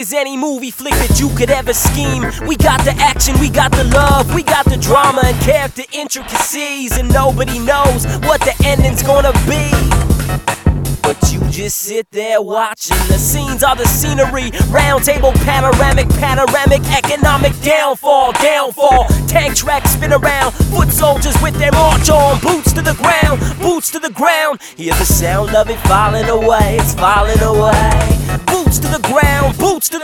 Is any movie flick that you could ever scheme. We got the action, we got the love, we got the drama and character intricacies, and nobody knows what the ending's gonna be. But you just sit there watching. The scenes are the scenery, round table, panoramic, economic downfall. Tank tracks spin around, foot soldiers with their march on, boots to the ground. Hear the sound of it falling away, it's falling away. Boots to the ground, boots to the